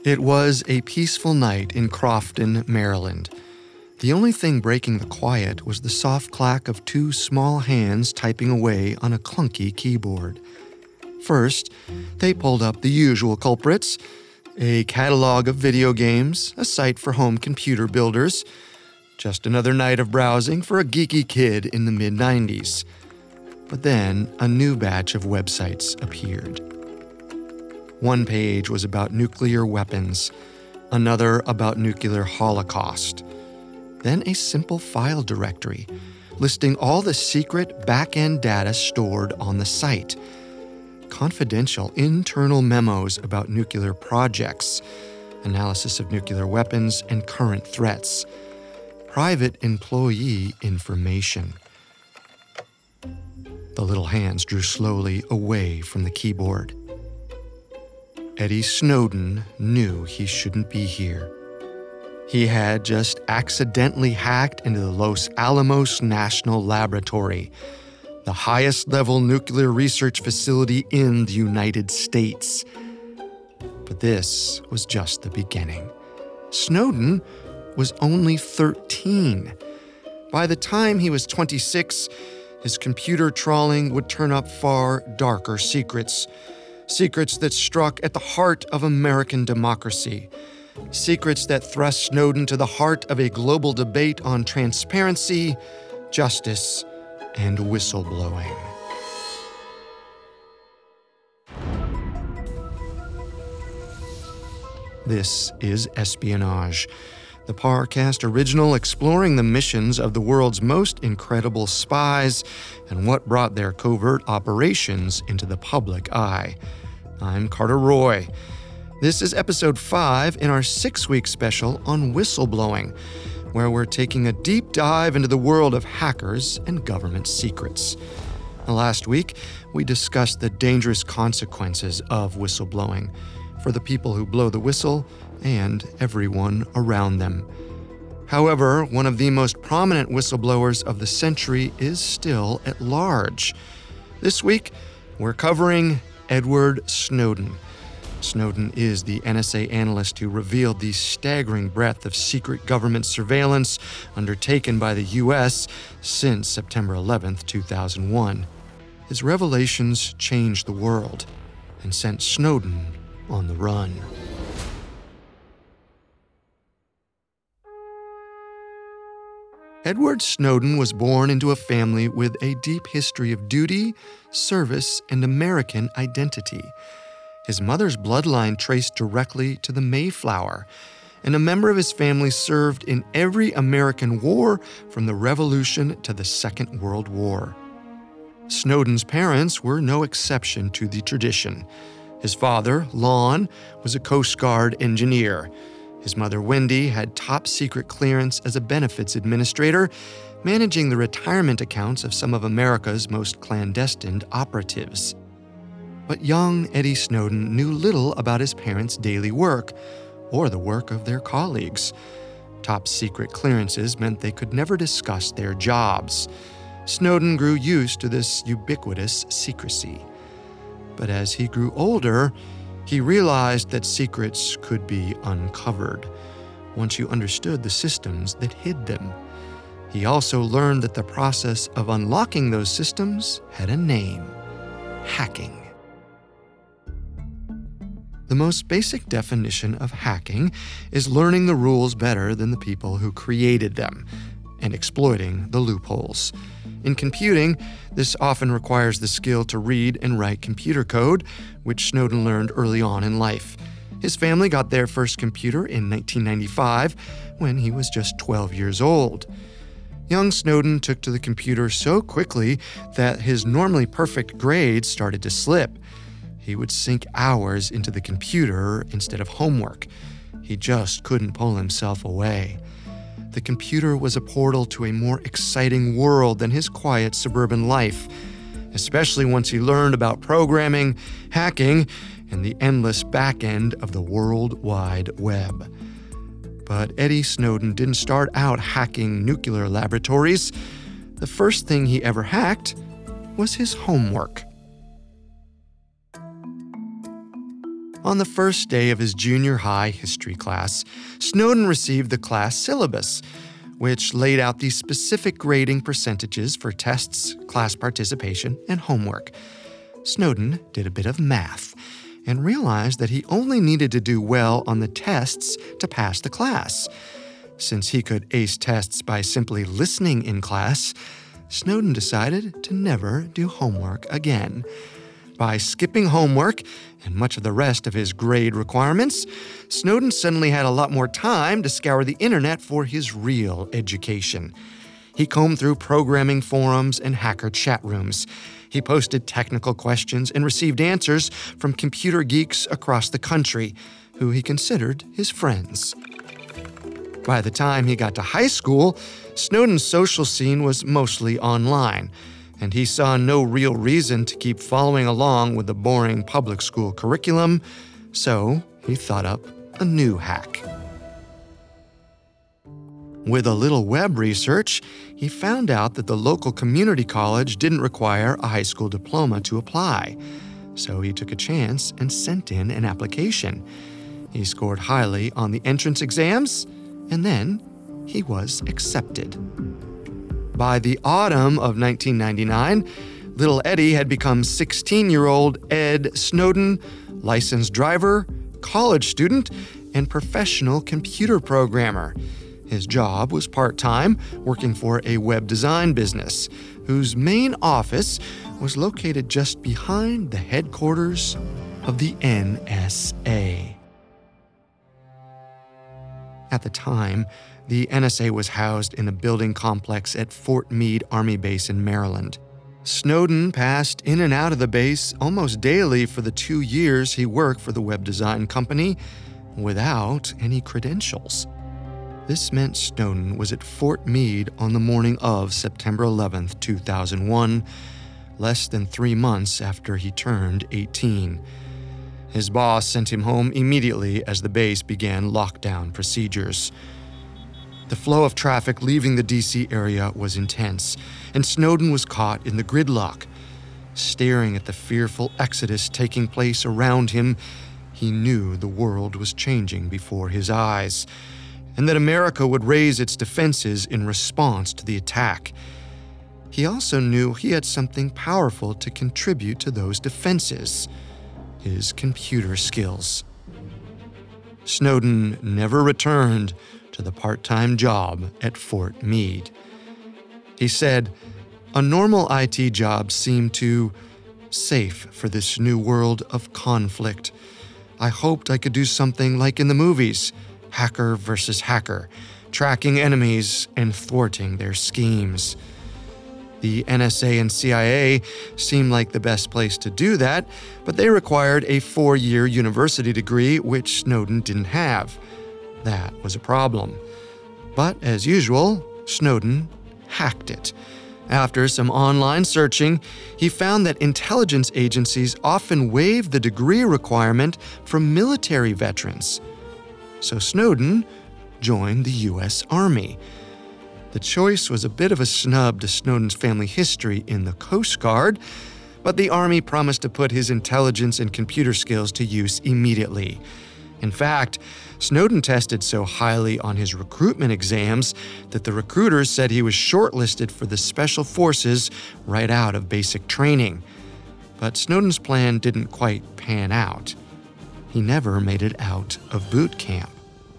It was a peaceful night in Crofton, Maryland. The only thing breaking the quiet was the soft clack of two small hands typing away on a clunky keyboard. First, they pulled up the usual culprits: a catalog of video games, a site for home computer builders, just another night of browsing for a geeky kid in the mid-90s. But then a new batch of websites appeared. One page was about nuclear weapons, another about nuclear holocaust. Then a simple file directory listing all the secret back-end data stored on the site. Confidential internal memos about nuclear projects, analysis of nuclear weapons and current threats, private employee information. The little hands drew slowly away from the keyboard. Eddie Snowden knew he shouldn't be here. He had just accidentally hacked into the Los Alamos National Laboratory, the highest-level nuclear research facility in the United States. But this was just the beginning. Snowden was only 13. By the time he was 26, his computer trawling would turn up far darker secrets. Secrets that struck at the heart of American democracy. Secrets that thrust Snowden to the heart of a global debate on transparency, justice, and whistleblowing. This is Espionage, the Parcast original exploring the missions of the world's most incredible spies and what brought their covert operations into the public eye. I'm Carter Roy. This is episode 5 in our 6-week special on whistleblowing, where we're taking a deep dive into the world of hackers and government secrets. Last week, we discussed the dangerous consequences of whistleblowing for the people who blow the whistle and everyone around them. However, one of the most prominent whistleblowers of the century is still at large. This week, we're covering Edward Snowden. Snowden is the NSA analyst who revealed the staggering breadth of secret government surveillance undertaken by the U.S. since September 11, 2001. His revelations changed the world and sent Snowden on the run. Edward Snowden was born into a family with a deep history of duty, service, and American identity. His mother's bloodline traced directly to the Mayflower, and a member of his family served in every American war from the Revolution to the Second World War. Snowden's parents were no exception to the tradition. His father, Lon, was a Coast Guard engineer. His mother, Wendy, had top-secret clearance as a benefits administrator, managing the retirement accounts of some of America's most clandestine operatives. But young Eddie Snowden knew little about his parents' daily work, or the work of their colleagues. Top-secret clearances meant they could never discuss their jobs. Snowden grew used to this ubiquitous secrecy. But as he grew older, he realized that secrets could be uncovered once you understood the systems that hid them. He also learned that the process of unlocking those systems had a name: hacking. The most basic definition of hacking is learning the rules better than the people who created them and exploiting the loopholes. In computing, this often requires the skill to read and write computer code, which Snowden learned early on in life. His family got their first computer in 1995 when he was just 12 years old. Young Snowden took to the computer so quickly that his normally perfect grades started to slip. He would sink hours into the computer instead of homework. He just couldn't pull himself away. The computer was a portal to a more exciting world than his quiet suburban life, especially once he learned about programming, hacking, and the endless back end of the World Wide Web. But Eddie Snowden didn't start out hacking nuclear laboratories. The first thing he ever hacked was his homework. On the first day of his junior high history class, Snowden received the class syllabus, which laid out the specific grading percentages for tests, class participation, and homework. Snowden did a bit of math and realized that he only needed to do well on the tests to pass the class. Since he could ace tests by simply listening in class, Snowden decided to never do homework again. By skipping homework and much of the rest of his grade requirements, Snowden suddenly had a lot more time to scour the internet for his real education. He combed through programming forums and hacker chat rooms. He posted technical questions and received answers from computer geeks across the country, who he considered his friends. By the time he got to high school, Snowden's social scene was mostly online, and he saw no real reason to keep following along with the boring public school curriculum, so he thought up a new hack. With a little web research, he found out that the local community college didn't require a high school diploma to apply, so he took a chance and sent in an application. He scored highly on the entrance exams, and then he was accepted. By the autumn of 1999, little Eddie had become 16-year-old Ed Snowden, licensed driver, college student, and professional computer programmer. His job was part-time, working for a web design business, whose main office was located just behind the headquarters of the NSA. At the time, the NSA was housed in a building complex at Fort Meade Army Base in Maryland. Snowden passed in and out of the base almost daily for the 2 years he worked for the web design company without any credentials. This meant Snowden was at Fort Meade on the morning of September 11, 2001, less than 3 months after he turned 18. His boss sent him home immediately as the base began lockdown procedures. The flow of traffic leaving the D.C. area was intense, and Snowden was caught in the gridlock. Staring at the fearful exodus taking place around him, he knew the world was changing before his eyes, and that America would raise its defenses in response to the attack. He also knew he had something powerful to contribute to those defenses: his computer skills. Snowden never returned to the part-time job at Fort Meade. He said, "A normal IT job seemed too safe for this new world of conflict. I hoped I could do something like in the movies, hacker versus hacker, tracking enemies and thwarting their schemes. The NSA and CIA seemed like the best place to do that, but they required a 4-year university degree, which Snowden didn't have. That was a problem. But as usual, Snowden hacked it. After some online searching, he found that intelligence agencies often waived the degree requirement for military veterans. So Snowden joined the U.S. Army. The choice was a bit of a snub to Snowden's family history in the Coast Guard, but the Army promised to put his intelligence and computer skills to use immediately. In fact, Snowden tested so highly on his recruitment exams that the recruiters said he was shortlisted for the Special Forces right out of basic training. But Snowden's plan didn't quite pan out. He never made it out of boot camp.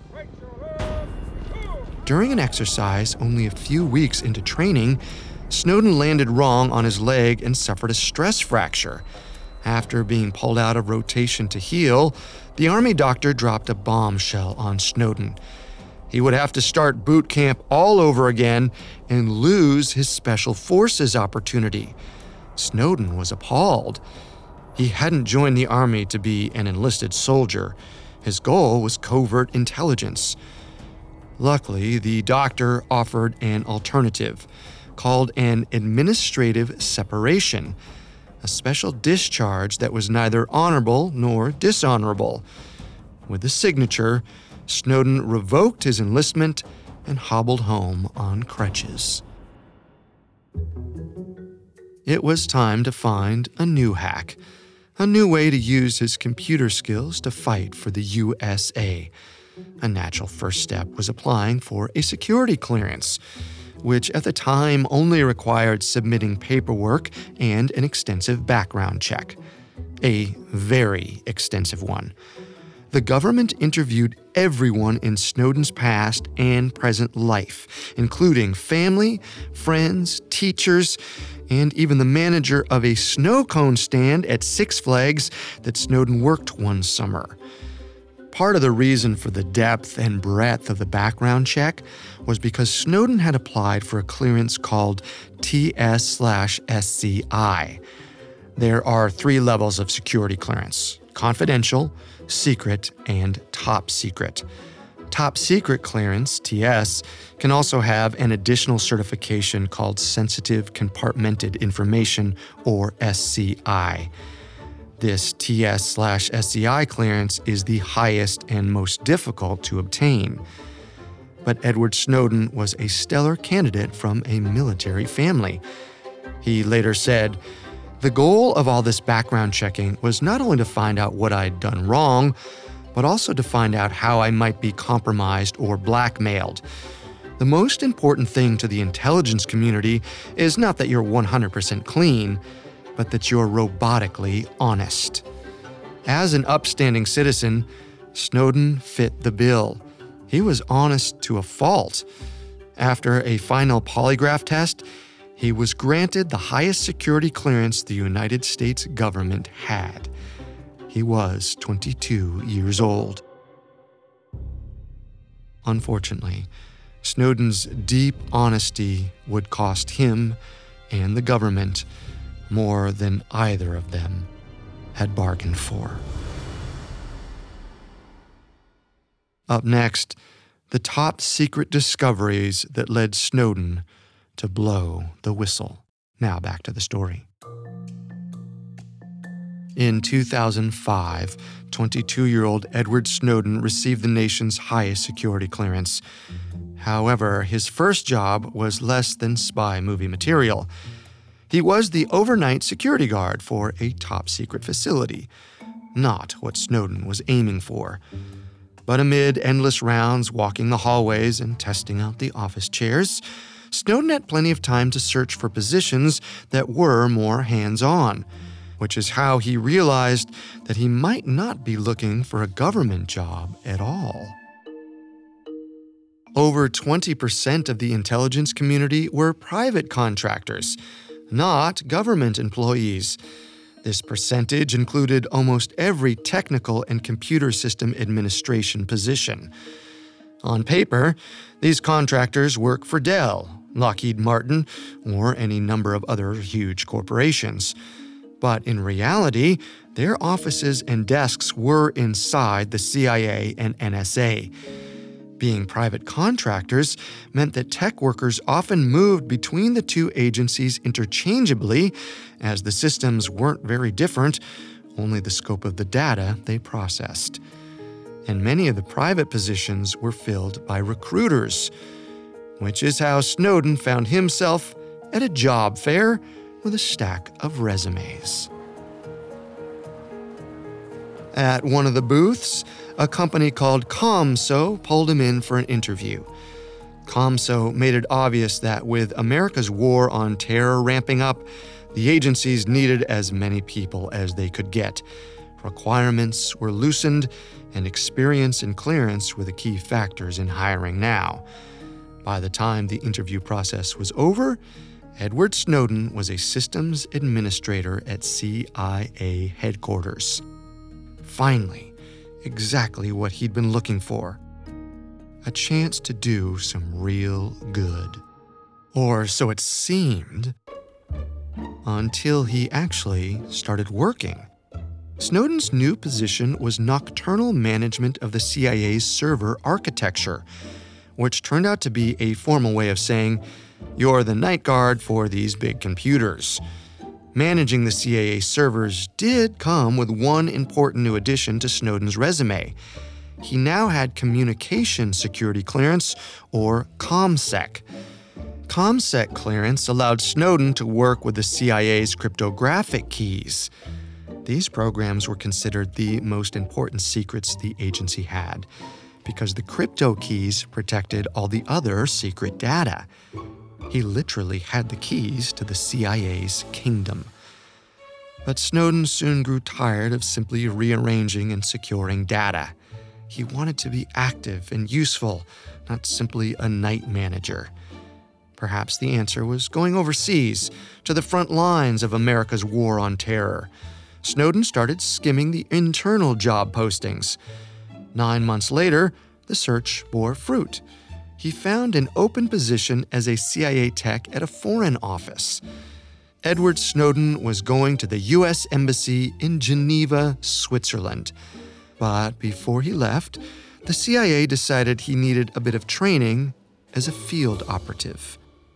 During an exercise only a few weeks into training, Snowden landed wrong on his leg and suffered a stress fracture. After being pulled out of rotation to heal, the Army doctor dropped a bombshell on Snowden. He would have to start boot camp all over again and lose his Special Forces opportunity. Snowden was appalled. He hadn't joined the Army to be an enlisted soldier. His goal was covert intelligence. Luckily, the doctor offered an alternative, called an administrative separation, a special discharge that was neither honorable nor dishonorable. With the signature, Snowden revoked his enlistment and hobbled home on crutches. It was time to find a new hack, a new way to use his computer skills to fight for the USA. A natural first step was applying for a security clearance, which at the time only required submitting paperwork and an extensive background check. A very extensive one. The government interviewed everyone in Snowden's past and present life, including family, friends, teachers, and even the manager of a snow cone stand at Six Flags that Snowden worked one summer. Part of the reason for the depth and breadth of the background check was because Snowden had applied for a clearance called TS/SCI. There are 3 levels of security clearance: confidential, secret, and top secret. Top secret clearance, TS, can also have an additional certification called sensitive compartmented information, or SCI. This TS/SCI clearance is the highest and most difficult to obtain. But Edward Snowden was a stellar candidate from a military family. He later said, "The goal of all this background checking was not only to find out what I'd done wrong, but also to find out how I might be compromised or blackmailed. The most important thing to the intelligence community is not that you're 100% clean, but that you're robotically honest." As an upstanding citizen, Snowden fit the bill. He was honest to a fault. After a final polygraph test, he was granted the highest security clearance the United States government had. He was 22 years old. Unfortunately, Snowden's deep honesty would cost him and the government more than either of them had bargained for. Up next, the top secret discoveries that led Snowden to blow the whistle. Now back to the story. In 2005, 22-year-old Edward Snowden received the nation's highest security clearance. However, his first job was less than spy movie material. He was the overnight security guard for a top-secret facility, not what Snowden was aiming for. But amid endless rounds walking the hallways and testing out the office chairs, Snowden had plenty of time to search for positions that were more hands-on, which is how he realized that he might not be looking for a government job at all. Over 20% of the intelligence community were private contractors, not government employees. This percentage included almost every technical and computer system administration position. On paper, these contractors work for Dell, Lockheed Martin, or any number of other huge corporations. But in reality, their offices and desks were inside the CIA and NSA. Being private contractors meant that tech workers often moved between the two agencies interchangeably, as the systems weren't very different, only the scope of the data they processed. And many of the private positions were filled by recruiters, which is how Snowden found himself at a job fair with a stack of resumes. At one of the booths, a company called ComSo pulled him in for an interview. ComSo made it obvious that with America's war on terror ramping up, the agencies needed as many people as they could get. Requirements were loosened, and experience and clearance were the key factors in hiring now. By the time the interview process was over, Edward Snowden was a systems administrator at CIA headquarters. Finally, exactly what he'd been looking for. A chance to do some real good. Or so it seemed, until he actually started working. Snowden's new position was nocturnal management of the CIA's server architecture, which turned out to be a formal way of saying, you're the night guard for these big computers. Managing the CIA servers did come with one important new addition to Snowden's resume. He now had communication security clearance, or ComSec. ComSec clearance allowed Snowden to work with the CIA's cryptographic keys. These programs were considered the most important secrets the agency had, because the crypto keys protected all the other secret data. He literally had the keys to the CIA's kingdom. But Snowden soon grew tired of simply rearranging and securing data. He wanted to be active and useful, not simply a night manager. Perhaps the answer was going overseas, to the front lines of America's war on terror. Snowden started skimming the internal job postings. 9 months later, the search bore fruit. He found an open position as a CIA tech at a foreign office. Edward Snowden was going to the U.S. Embassy in Geneva, Switzerland. But before he left, the CIA decided he needed a bit of training as a field operative.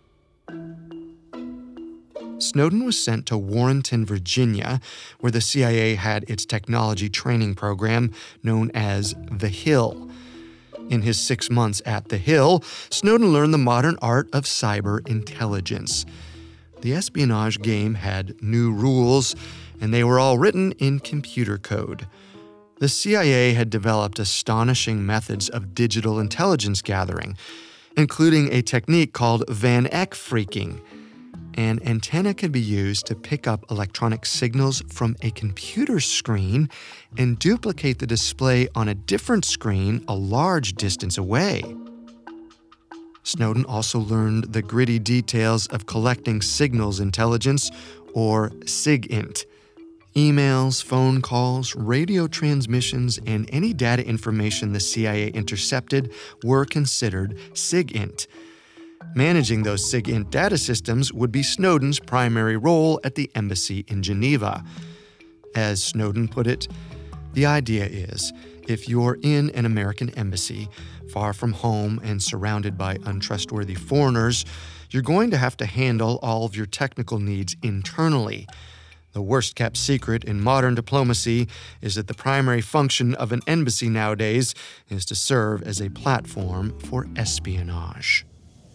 Snowden was sent to Warrenton, Virginia, where the CIA had its technology training program known as The Hill. In his 6 months at The Hill, Snowden learned the modern art of cyber intelligence. The espionage game had new rules, and they were all written in computer code. The CIA had developed astonishing methods of digital intelligence gathering, including a technique called Van Eck phreaking. An antenna could be used to pick up electronic signals from a computer screen and duplicate the display on a different screen a large distance away. Snowden also learned the gritty details of collecting signals intelligence, or SIGINT. Emails, phone calls, radio transmissions, and any data information the CIA intercepted were considered SIGINT. Managing those SIGINT data systems would be Snowden's primary role at the embassy in Geneva. As Snowden put it, the idea is, if you're in an American embassy, far from home and surrounded by untrustworthy foreigners, you're going to have to handle all of your technical needs internally. The worst-kept secret in modern diplomacy is that the primary function of an embassy nowadays is to serve as a platform for espionage.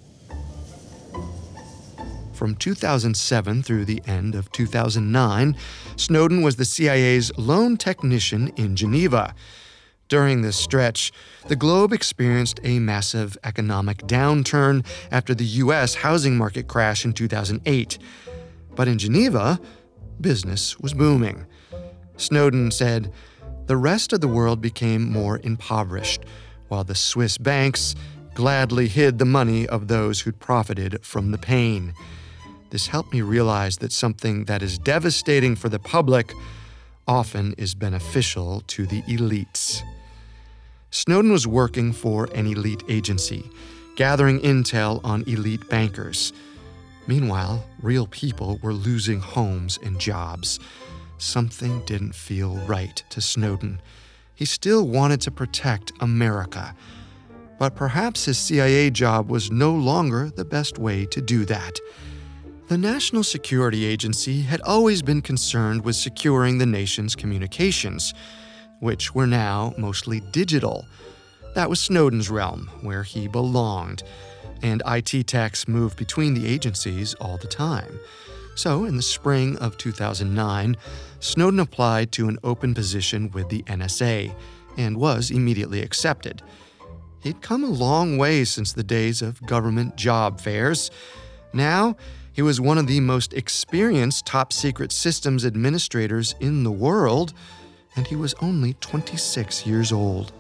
From 2007 through the end of 2009, Snowden was the CIA's lone technician in Geneva. During this stretch, the globe experienced a massive economic downturn after the U.S. housing market crash in 2008. But in Geneva, business was booming. Snowden said, "The rest of the world became more impoverished, while the Swiss banks gladly hid the money of those who'd profited from the pain. This helped me realize that something that is devastating for the public often is beneficial to the elites." Snowden was working for an elite agency, gathering intel on elite bankers. Meanwhile, real people were losing homes and jobs. Something didn't feel right to Snowden. He still wanted to protect America. But perhaps his CIA job was no longer the best way to do that. The National Security Agency had always been concerned with securing the nation's communications, which were now mostly digital. That was Snowden's realm, where he belonged, and IT techs moved between the agencies all the time. So, in the spring of 2009, Snowden applied to an open position with the NSA and was immediately accepted. He'd come a long way since the days of government job fairs. Now, he was one of the most experienced top-secret systems administrators in the world, and he was only 26 years old.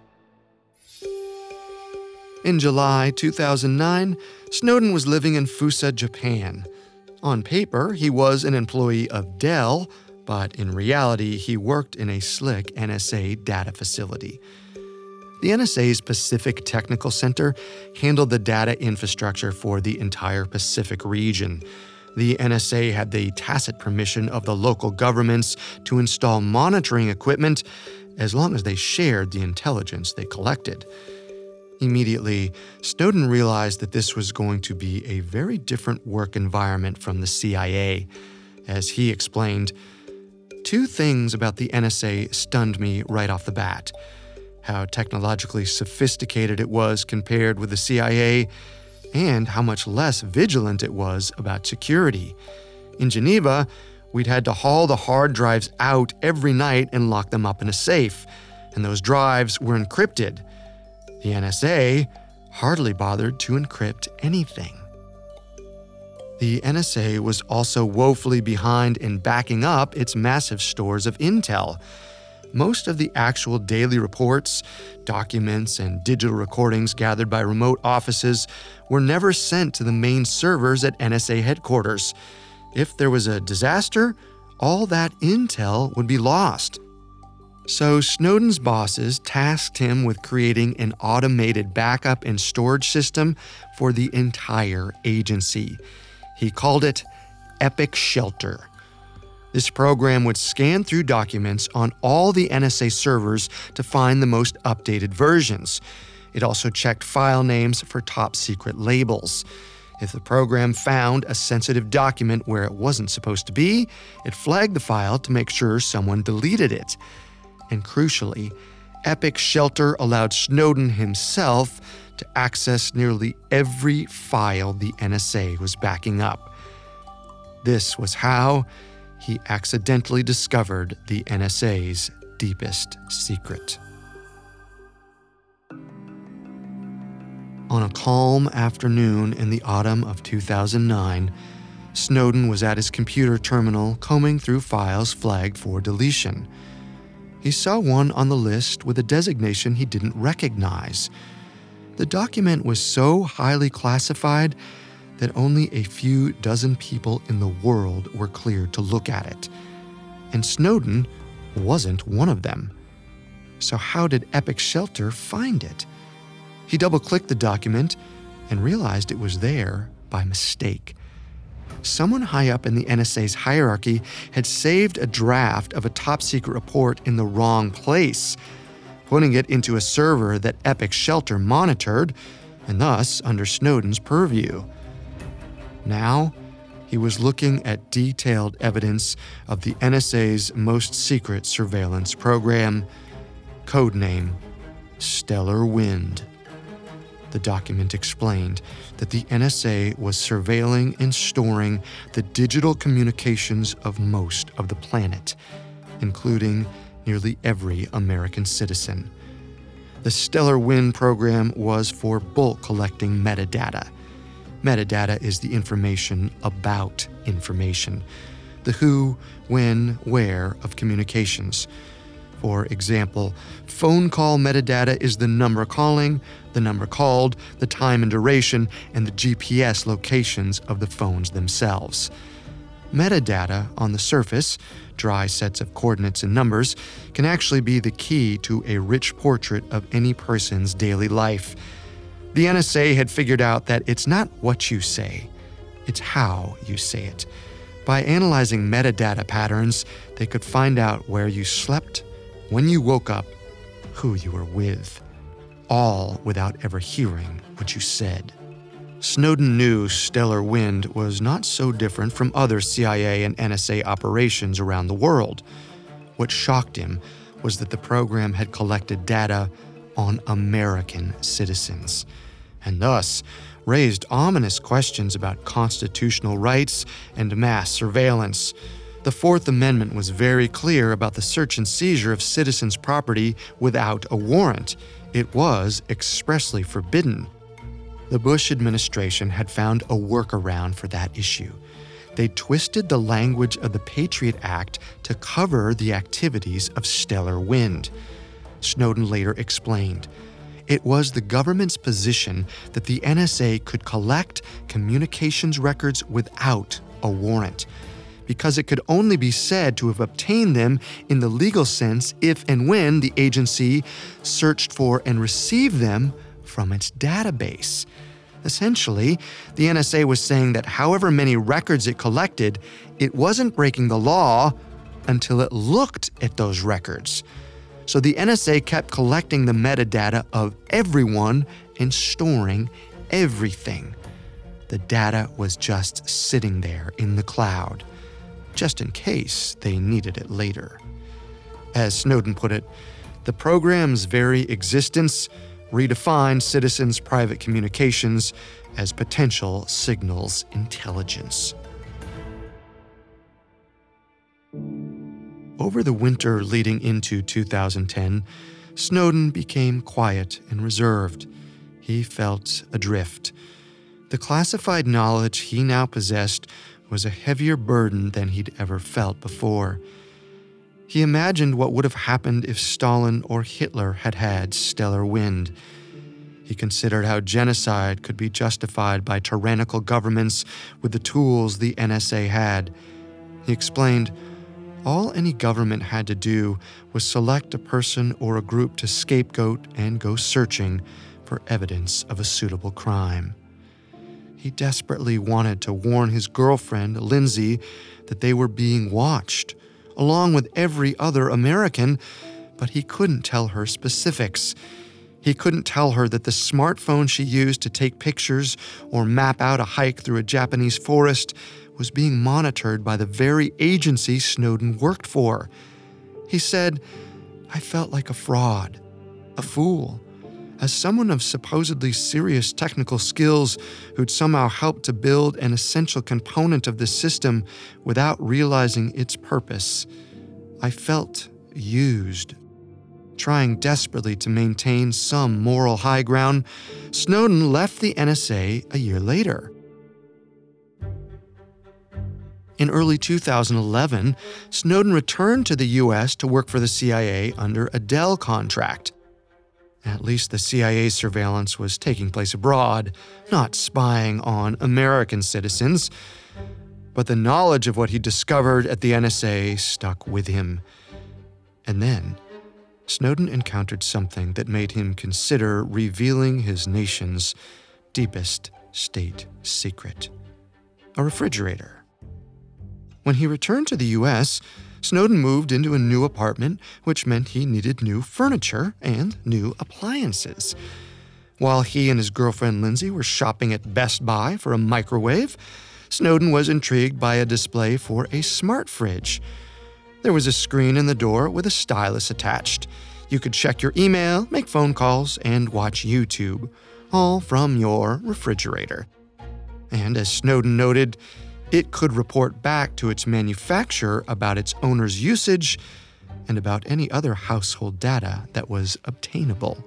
In July 2009, Snowden was living in Fusa, Japan. On paper, he was an employee of Dell, but in reality, he worked in a slick NSA data facility. The NSA's Pacific Technical Center handled the data infrastructure for the entire Pacific region. The NSA had the tacit permission of the local governments to install monitoring equipment as long as they shared the intelligence they collected. Immediately, Snowden realized that this was going to be a very different work environment from the CIA. As he explained, "Two things about the NSA stunned me right off the bat: how technologically sophisticated it was compared with the CIA, and how much less vigilant it was about security. In Geneva, We'd had to haul the hard drives out every night and lock them up in a safe, and those drives were encrypted. The NSA hardly bothered to encrypt anything. The NSA was also woefully behind in backing up its massive stores of intel. Most of the actual daily reports, documents, and digital recordings gathered by remote offices were never sent to the main servers at NSA headquarters. If there was a disaster, all that intel would be lost. So Snowden's bosses tasked him with creating an automated backup and storage system for the entire agency. He called it Epic Shelter. This program would scan through documents on all the NSA servers to find the most updated versions. It also checked file names for top-secret labels. If the program found a sensitive document where it wasn't supposed to be, it flagged the file to make sure someone deleted it. And crucially, Epic Shelter allowed Snowden himself to access nearly every file the NSA was backing up. This was how he accidentally discovered the NSA's deepest secret. On a calm afternoon in the autumn of 2009, Snowden was at his computer terminal combing through files flagged for deletion. He saw one on the list with a designation he didn't recognize. The document was so highly classified that only a few dozen people in the world were cleared to look at it. And Snowden wasn't one of them. So how did Epic Shelter find it? He double-clicked the document and realized it was there by mistake. Someone high up in the NSA's hierarchy had saved a draft of a top-secret report in the wrong place, putting it into a server that Epic Shelter monitored, and thus under Snowden's purview. Now, he was looking at detailed evidence of the NSA's most secret surveillance program, codename Stellar Wind. The document explained that the NSA was surveilling and storing the digital communications of most of the planet, including nearly every American citizen. The Stellar Wind program was for bulk collecting metadata. Metadata is the information about information, the who, when, where of communications. For example, phone call metadata is the number calling, the number called, the time and duration, and the GPS locations of the phones themselves. Metadata on the surface, dry sets of coordinates and numbers, can actually be the key to a rich portrait of any person's daily life. The NSA had figured out that it's not what you say, it's how you say it. By analyzing metadata patterns, they could find out where you slept, when you woke up, who you were with, all without ever hearing what you said. Snowden knew Stellar Wind was not so different from other CIA and NSA operations around the world. What shocked him was that the program had collected data on American citizens, and thus raised ominous questions about constitutional rights and mass surveillance. The Fourth Amendment was very clear about the search and seizure of citizens' property without a warrant. It was expressly forbidden. The Bush administration had found a workaround for that issue. They twisted the language of the Patriot Act to cover the activities of Stellar Wind. Snowden later explained, it was the government's position that the NSA could collect communications records without a warrant, because it could only be said to have obtained them in the legal sense if and when the agency searched for and received them from its database. Essentially, the NSA was saying that however many records it collected, it wasn't breaking the law until it looked at those records. So the NSA kept collecting the metadata of everyone and storing everything. The data was just sitting there in the cloud, just in case they needed it later. As Snowden put it, the program's very existence redefined citizens' private communications as potential signals intelligence. Over the winter leading into 2010, Snowden became quiet and reserved. He felt adrift. The classified knowledge he now possessed was a heavier burden than he'd ever felt before. He imagined what would have happened if Stalin or Hitler had had stellar wind. He considered how genocide could be justified by tyrannical governments with the tools the NSA had. He explained, all any government had to do was select a person or a group to scapegoat and go searching for evidence of a suitable crime. He desperately wanted to warn his girlfriend, Lindsay, that they were being watched, along with every other American, but he couldn't tell her specifics. He couldn't tell her that the smartphone she used to take pictures or map out a hike through a Japanese forest was being monitored by the very agency Snowden worked for. He said, "I felt like a fraud, a fool. As someone of supposedly serious technical skills who'd somehow helped to build an essential component of the system without realizing its purpose, I felt used." Trying desperately to maintain some moral high ground, Snowden left the NSA a year later. In early 2011, Snowden returned to the U.S. to work for the CIA under a Dell contract. At least the CIA's surveillance was taking place abroad, not spying on American citizens. But the knowledge of what he discovered at the NSA stuck with him. And then, Snowden encountered something that made him consider revealing his nation's deepest state secret: a refrigerator. When he returned to the U.S., Snowden moved into a new apartment, which meant he needed new furniture and new appliances. While he and his girlfriend Lindsay were shopping at Best Buy for a microwave, Snowden was intrigued by a display for a smart fridge. There was a screen in the door with a stylus attached. You could check your email, make phone calls, and watch YouTube, all from your refrigerator. And as Snowden noted, it could report back to its manufacturer about its owner's usage and about any other household data that was obtainable.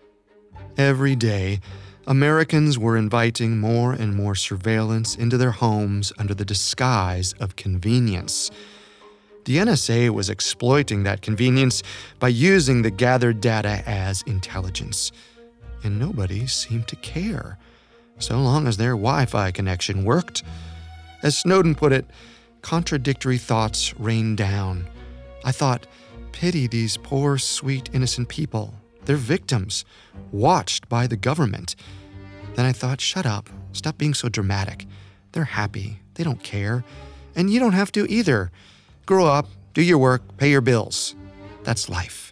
Every day, Americans were inviting more and more surveillance into their homes under the disguise of convenience. The NSA was exploiting that convenience by using the gathered data as intelligence. And nobody seemed to care, so long as their Wi-Fi connection worked. As Snowden put it, contradictory thoughts rained down. I thought, pity these poor, sweet, innocent people. They're victims, watched by the government. Then I thought, shut up. Stop being so dramatic. They're happy. They don't care. And you don't have to either. Grow up, do your work, pay your bills. That's life.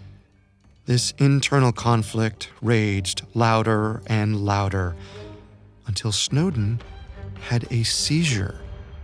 This internal conflict raged louder and louder until Snowden had a seizure.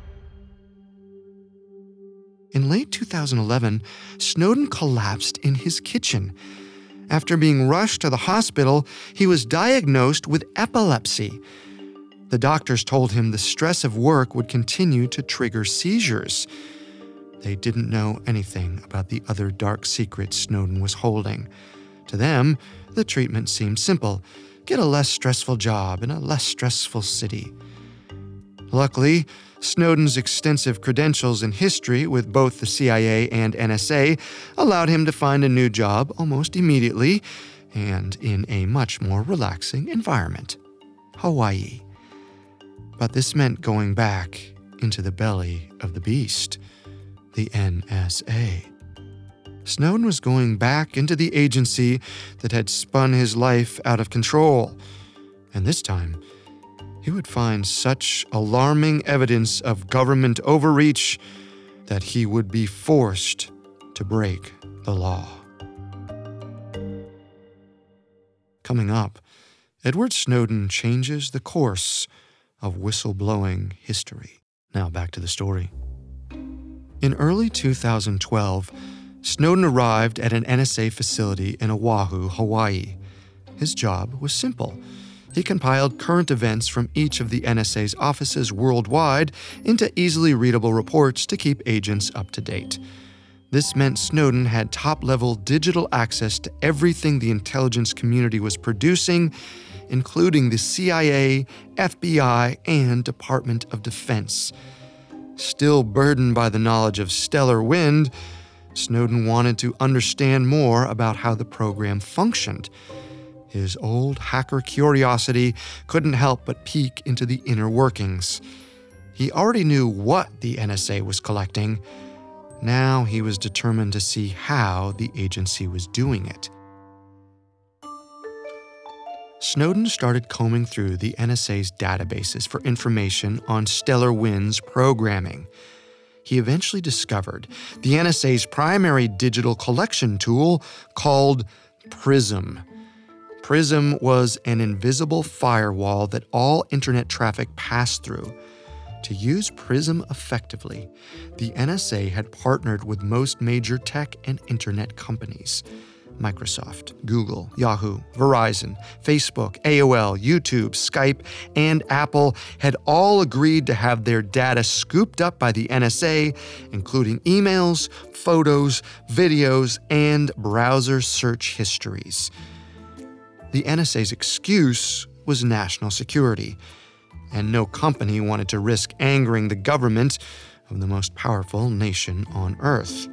In late 2011, Snowden collapsed in his kitchen. After being rushed to the hospital, he was diagnosed with epilepsy. The doctors told him the stress of work would continue to trigger seizures. They didn't know anything about the other dark secrets Snowden was holding. To them, the treatment seemed simple: get a less stressful job in a less stressful city. Luckily, Snowden's extensive credentials and history with both the CIA and NSA allowed him to find a new job almost immediately and in a much more relaxing environment: Hawaii. But this meant going back into the belly of the beast, the NSA. Snowden was going back into the agency that had spun his life out of control. And this time, he would find such alarming evidence of government overreach that he would be forced to break the law. Coming up, Edward Snowden changes the course of whistleblowing history. Now back to the story. In early 2012, Snowden arrived at an NSA facility in Oahu, Hawaii. His job was simple. He compiled current events from each of the NSA's offices worldwide into easily readable reports to keep agents up to date. This meant Snowden had top-level digital access to everything the intelligence community was producing, including the CIA, FBI, and Department of Defense. Still burdened by the knowledge of Stellar Wind, Snowden wanted to understand more about how the program functioned. His old hacker curiosity couldn't help but peek into the inner workings. He already knew what the NSA was collecting. Now he was determined to see how the agency was doing it. Snowden started combing through the NSA's databases for information on Stellar Wind's programming. He eventually discovered the NSA's primary digital collection tool called PRISM. PRISM was an invisible firewall that all internet traffic passed through. To use PRISM effectively, the NSA had partnered with most major tech and internet companies. Microsoft, Google, Yahoo, Verizon, Facebook, AOL, YouTube, Skype, and Apple had all agreed to have their data scooped up by the NSA, including emails, photos, videos, and browser search histories. The NSA's excuse was national security, and no company wanted to risk angering the government of the most powerful nation on Earth.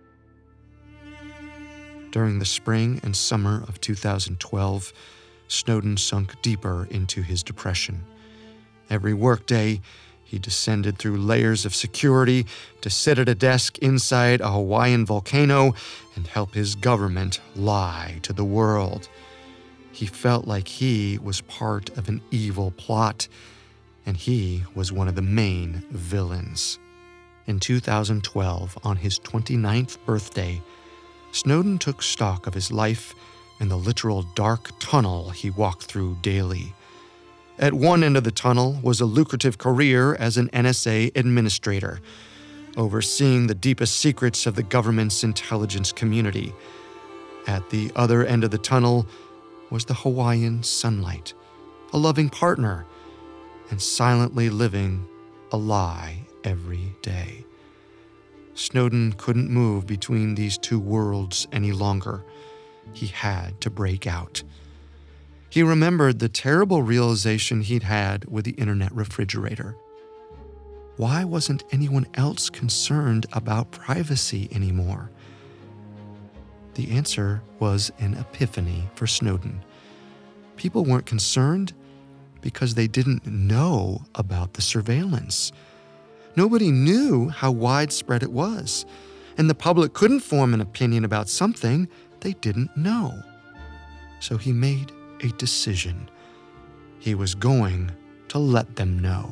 During the spring and summer of 2012, Snowden sunk deeper into his depression. Every workday, he descended through layers of security to sit at a desk inside a Hawaiian volcano and help his government lie to the world. He felt like he was part of an evil plot, and he was one of the main villains. In 2012, on his 29th birthday, Snowden took stock of his life and the literal dark tunnel he walked through daily. At one end of the tunnel was a lucrative career as an NSA administrator, overseeing the deepest secrets of the government's intelligence community. At the other end of the tunnel was the Hawaiian sunlight, a loving partner, and silently living a lie every day. Snowden couldn't move between these two worlds any longer. He had to break out. He remembered the terrible realization he'd had with the internet refrigerator. Why wasn't anyone else concerned about privacy anymore? The answer was an epiphany for Snowden. People weren't concerned because they didn't know about the surveillance. Nobody knew how widespread it was, and the public couldn't form an opinion about something they didn't know. So he made a decision. He was going to let them know.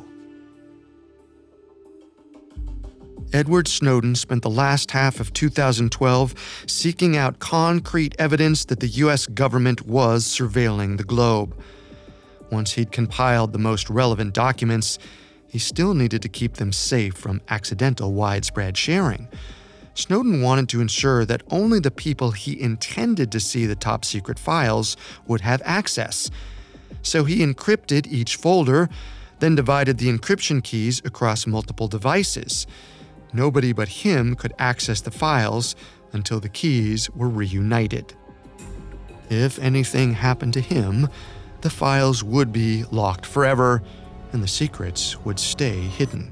Edward Snowden spent the last half of 2012 seeking out concrete evidence that the U.S. government was surveilling the globe. Once he'd compiled the most relevant documents, he still needed to keep them safe from accidental widespread sharing. Snowden wanted to ensure that only the people he intended to see the top-secret files would have access. So he encrypted each folder, then divided the encryption keys across multiple devices. Nobody but him could access the files until the keys were reunited. If anything happened to him, the files would be locked forever, and the secrets would stay hidden.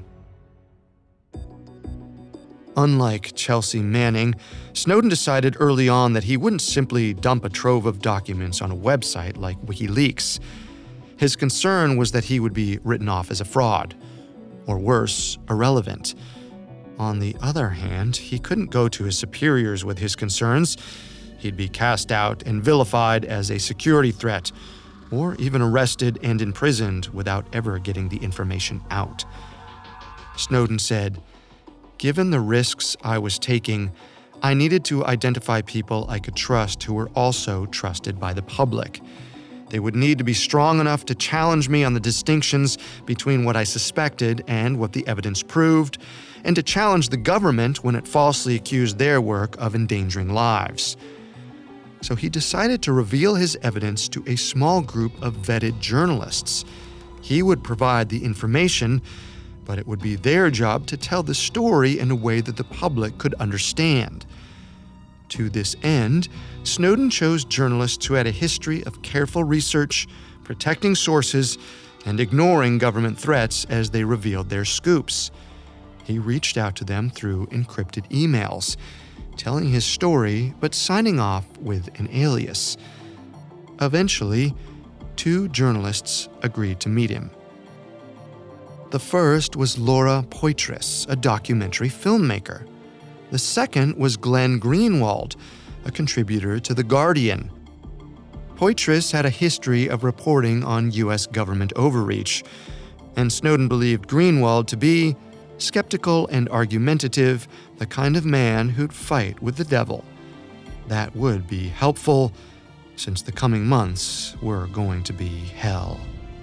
Unlike Chelsea Manning, Snowden decided early on that he wouldn't simply dump a trove of documents on a website like WikiLeaks. His concern was that he would be written off as a fraud, or worse, irrelevant. On the other hand, he couldn't go to his superiors with his concerns. He'd be cast out and vilified as a security threat, or even arrested and imprisoned without ever getting the information out. Snowden said, "Given the risks I was taking, I needed to identify people I could trust who were also trusted by the public. They would need to be strong enough to challenge me on the distinctions between what I suspected and what the evidence proved, and to challenge the government when it falsely accused their work of endangering lives." So he decided to reveal his evidence to a small group of vetted journalists. He would provide the information, but it would be their job to tell the story in a way that the public could understand. To this end, Snowden chose journalists who had a history of careful research, protecting sources, and ignoring government threats as they revealed their scoops. He reached out to them through encrypted emails, telling his story but signing off with an alias. Eventually, 2 journalists agreed to meet him. The first was Laura Poitras, a documentary filmmaker. The second was Glenn Greenwald, a contributor to The Guardian. Poitras had a history of reporting on U.S. government overreach, and Snowden believed Greenwald to be skeptical and argumentative, the kind of man who'd fight with the devil. That would be helpful, since the coming months were going to be hell.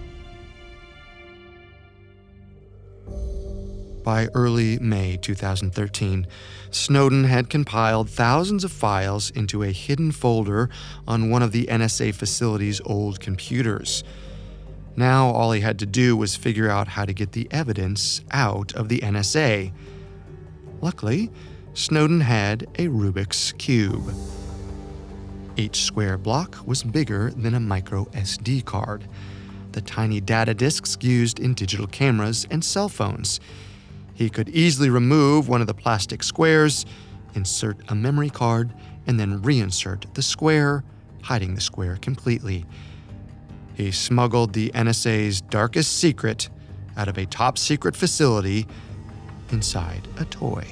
By early May 2013, Snowden had compiled thousands of files into a hidden folder on one of the NSA facility's old computers. Now all he had to do was figure out how to get the evidence out of the NSA. Luckily, Snowden had a Rubik's Cube. Each square block was bigger than a micro SD card, the tiny data disks used in digital cameras and cell phones. He could easily remove one of the plastic squares, insert a memory card, and then reinsert the square, hiding the square completely. He smuggled the NSA's darkest secret out of a top-secret facility inside a toy.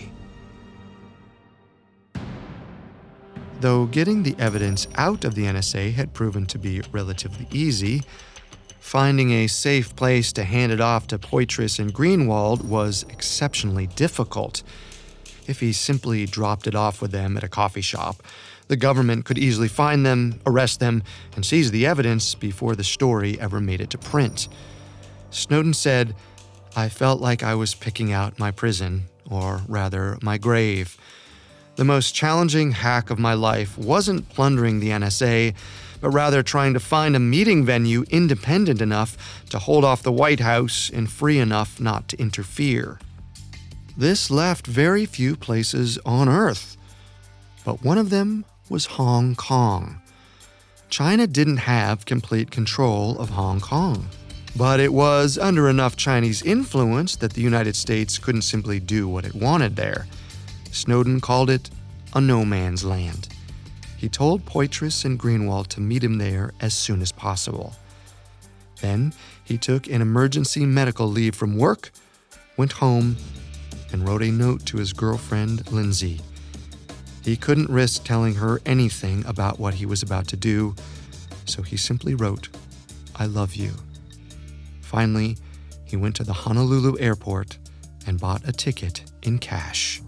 Though getting the evidence out of the NSA had proven to be relatively easy, finding a safe place to hand it off to Poitras and Greenwald was exceptionally difficult. If he simply dropped it off with them at a coffee shop, the government could easily find them, arrest them, and seize the evidence before the story ever made it to print. Snowden said, "I felt like I was picking out my prison, or rather, my grave. The most challenging hack of my life wasn't plundering the NSA, but rather trying to find a meeting venue independent enough to hold off the White House and free enough not to interfere. This left very few places on Earth, but one of them was Hong Kong. China didn't have complete control of Hong Kong, but it was under enough Chinese influence that the United States couldn't simply do what it wanted there. Snowden called it a no man's land. He told Poitras and Greenwald to meet him there as soon as possible. Then he took an emergency medical leave from work, went home, and wrote a note to his girlfriend, Lindsay. He couldn't risk telling her anything about what he was about to do, so he simply wrote, "I love you." Finally, he went to the Honolulu airport and bought a ticket in cash.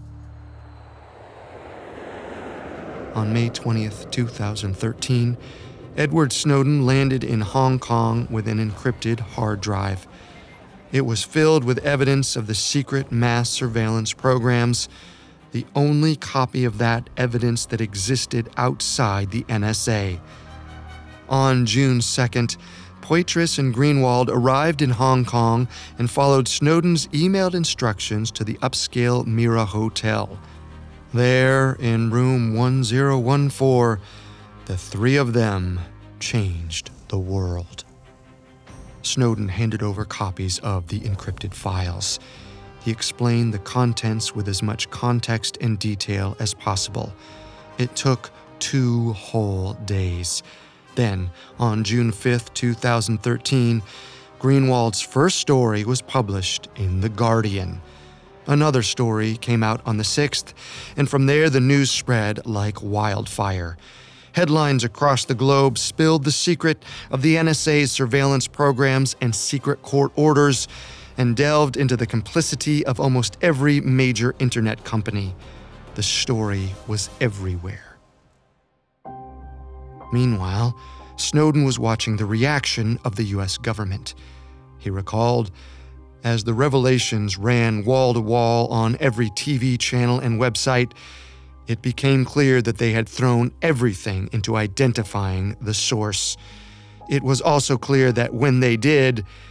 On May 20th, 2013, Edward Snowden landed in Hong Kong with an encrypted hard drive. It was filled with evidence of the secret mass surveillance programs, the only copy of that evidence that existed outside the NSA. On June 2nd, Poitras and Greenwald arrived in Hong Kong and followed Snowden's emailed instructions to the upscale Mira Hotel. There, in room 1014, the three of them changed the world. Snowden handed over copies of the encrypted files. He explained the contents with as much context and detail as possible. It took 2 whole days. Then, on June 5th, 2013, Greenwald's first story was published in The Guardian. Another story came out on the 6th, and from there the news spread like wildfire. Headlines across the globe spilled the secret of the NSA's surveillance programs and secret court orders, and delved into the complicity of almost every major internet company. The story was everywhere. Meanwhile, Snowden was watching the reaction of the U.S. government. He recalled, as the revelations ran wall-to-wall on every TV channel and website, it became clear that they had thrown everything into identifying the source. It was also clear that when they did,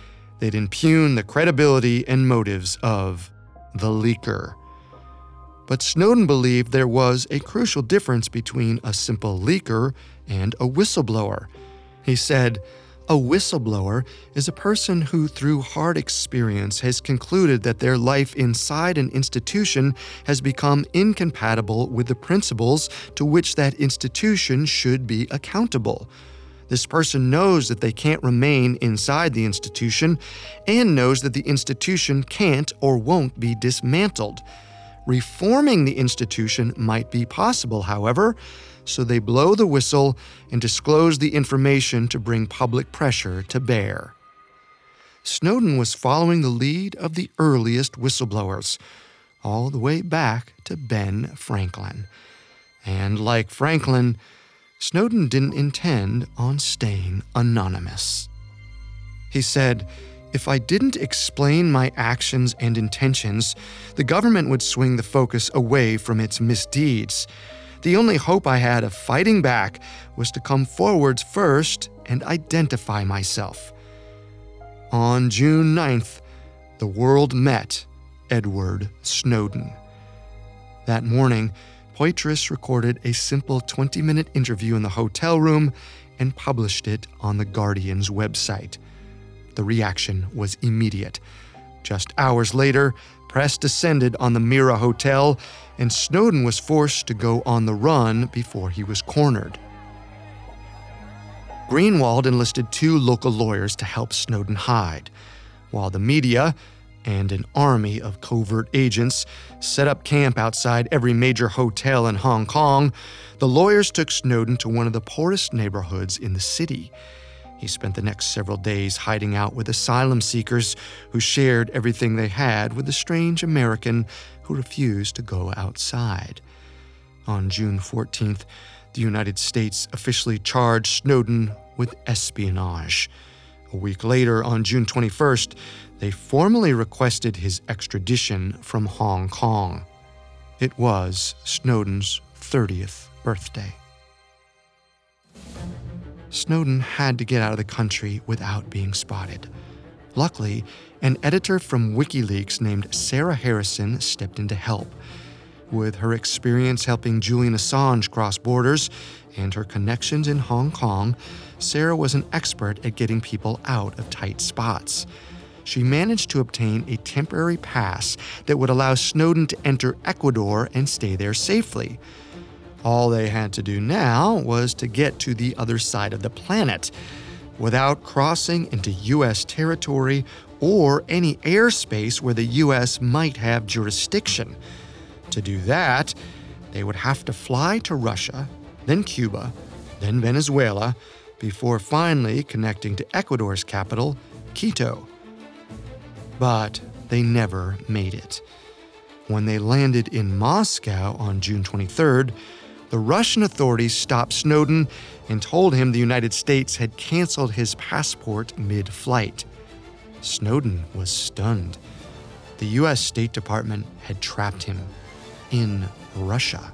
They'd impugn the credibility and motives of the leaker. But Snowden believed there was a crucial difference between a simple leaker and a whistleblower. He said, "A whistleblower is a person who, through hard experience, has concluded that their life inside an institution has become incompatible with the principles to which that institution should be accountable. This person knows that they can't remain inside the institution and knows that the institution can't or won't be dismantled. Reforming the institution might be possible, however, so they blow the whistle and disclose the information to bring public pressure to bear." Snowden was following the lead of the earliest whistleblowers, all the way back to Ben Franklin. And like Franklin, Snowden didn't intend on staying anonymous. He said, "If I didn't explain my actions and intentions, the government would swing the focus away from its misdeeds. The only hope I had of fighting back was to come forwards first and identify myself." On June 9th, the world met Edward Snowden. That morning, Poitras recorded a simple 20-minute interview in the hotel room and published it on The Guardian's website. The reaction was immediate. Just hours later, press descended on the Mira Hotel, and Snowden was forced to go on the run before he was cornered. Greenwald enlisted 2 local lawyers to help Snowden hide, while the media and an army of covert agents set up camp outside every major hotel in Hong Kong. The lawyers took Snowden to one of the poorest neighborhoods in the city. He spent the next several days hiding out with asylum seekers who shared everything they had with the strange American who refused to go outside. On June 14th, the United States officially charged Snowden with espionage. A week later, on June 21st, they formally requested his extradition from Hong Kong. It was Snowden's 30th birthday. Snowden had to get out of the country without being spotted. Luckily, an editor from WikiLeaks named Sarah Harrison stepped in to help. With her experience helping Julian Assange cross borders and her connections in Hong Kong, Sarah was an expert at getting people out of tight spots. She managed to obtain a temporary pass that would allow Snowden to enter Ecuador and stay there safely. All they had to do now was to get to the other side of the planet without crossing into U.S. territory or any airspace where the U.S. might have jurisdiction. To do that, they would have to fly to Russia, then Cuba, then Venezuela, before finally connecting to Ecuador's capital, Quito. But they never made it. When they landed in Moscow on June 23rd, the Russian authorities stopped Snowden and told him the United States had canceled his passport mid-flight. Snowden was stunned. The U.S. State Department had trapped him in Russia.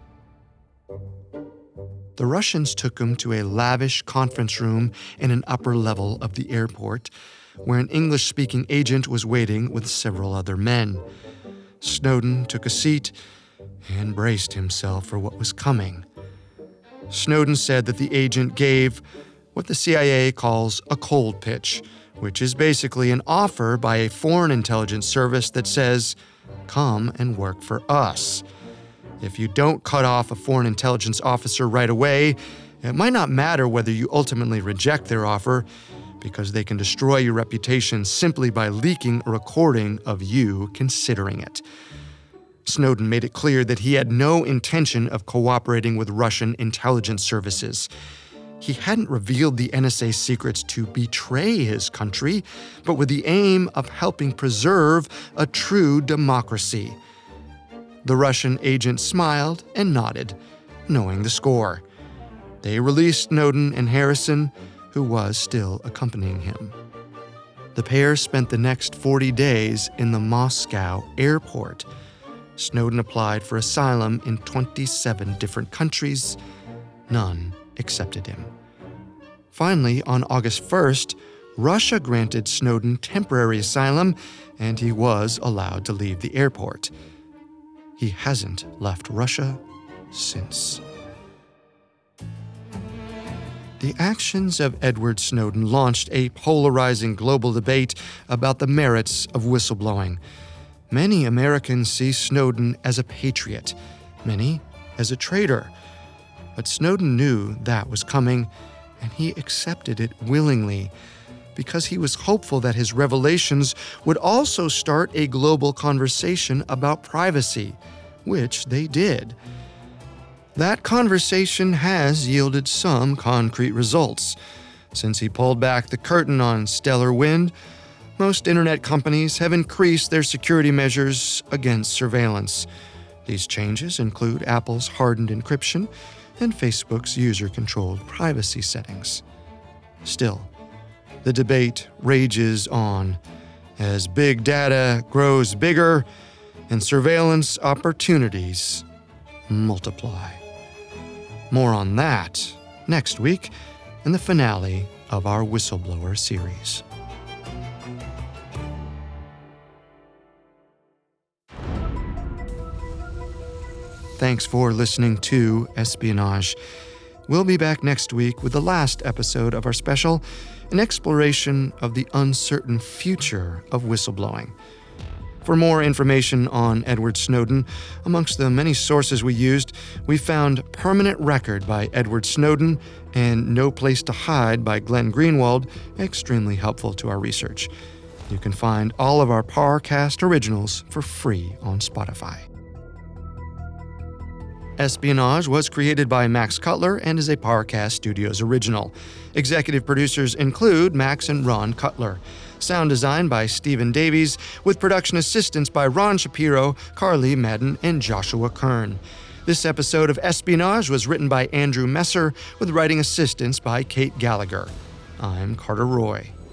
The Russians took him to a lavish conference room in an upper level of the airport, where an English-speaking agent was waiting with several other men. Snowden took a seat and braced himself for what was coming. Snowden said that the agent gave what the CIA calls a cold pitch, which is basically an offer by a foreign intelligence service that says, "Come and work for us." If you don't cut off a foreign intelligence officer right away, it might not matter whether you ultimately reject their offer, because they can destroy your reputation simply by leaking a recording of you considering it. Snowden made it clear that he had no intention of cooperating with Russian intelligence services. He hadn't revealed the NSA secrets to betray his country, but with the aim of helping preserve a true democracy. The Russian agent smiled and nodded, knowing the score. They released Snowden and Harrison, who was still accompanying him. The pair spent the next 40 days in the Moscow airport. Snowden applied for asylum in 27 different countries. None accepted him. Finally, on August 1st, Russia granted Snowden temporary asylum, and he was allowed to leave the airport. He hasn't left Russia since. The actions of Edward Snowden launched a polarizing global debate about the merits of whistleblowing. Many Americans see Snowden as a patriot, many as a traitor. But Snowden knew that was coming, and he accepted it willingly because he was hopeful that his revelations would also start a global conversation about privacy, which they did. That conversation has yielded some concrete results. Since he pulled back the curtain on Stellar Wind, most internet companies have increased their security measures against surveillance. These changes include Apple's hardened encryption and Facebook's user-controlled privacy settings. Still, the debate rages on as big data grows bigger and surveillance opportunities multiply. More on that next week in the finale of our Whistleblower series. Thanks for listening to Espionage. We'll be back next week with the last episode of our special, an exploration of the uncertain future of whistleblowing. For more information on Edward Snowden, amongst the many sources we used, we found Permanent Record by Edward Snowden and No Place to Hide by Glenn Greenwald extremely helpful to our research. You can find all of our Parcast originals for free on Spotify. Espionage was created by Max Cutler and is a Parcast Studios original. Executive producers include Max and Ron Cutler. Sound design by Stephen Davies, with production assistance by Ron Shapiro, Carly Madden, and Joshua Kern. This episode of Espionage was written by Andrew Messer, with writing assistance by Kate Gallagher. I'm Carter Roy.